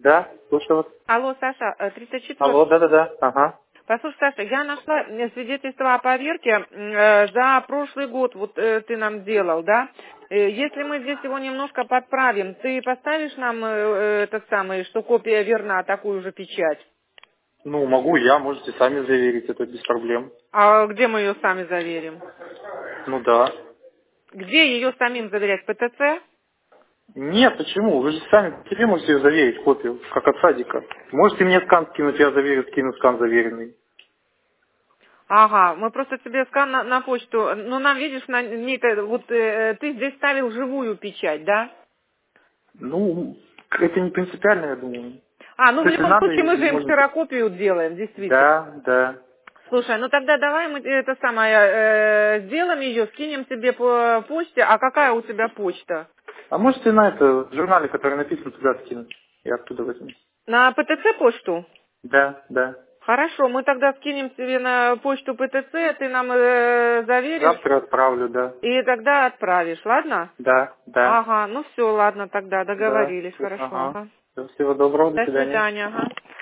Да, слушаю вас. Алло, Саша, 34. Алло, да-да-да, ага. Послушай, Саша, я нашла свидетельство о поверке за прошлый год, вот ты нам делал, да? Если мы здесь его немножко подправим, ты поставишь нам этот самый, что копия верна, такую же печать? Ну, могу я, можете сами заверить, это без проблем. А где мы ее сами заверим? Ну да. Где ее самим заверять? ПТЦ? Нет, почему? Вы же сами себе можете заверить копию, как от садика. Можете мне скан скинуть, я заверю, скину скан заверенный. Ага, мы просто тебе скан на почту, ну нам, видишь, на ней вот ты здесь ставил живую печать, да? Ну, это не принципиально, я думаю. А, ну в Если любом надо, случае мы же им можете... ксерокопию делаем, действительно. Да, да. Слушай, ну тогда давай мы это самое сделаем ее, скинем тебе по почте. А какая у тебя почта? А можете на это, в журнале, который написан, туда скинуть. Я оттуда возьму. На ПТЦ почту? Да, да. Хорошо, мы тогда скинем тебе на почту ПТЦ, ты нам заверишь Завтра отправлю, да. и тогда отправишь, ладно? Да, да. Ага, ну все, ладно, тогда Да. договорились, хорошо. Ага. Ага. Всего доброго, до До свидания. свидания, ага.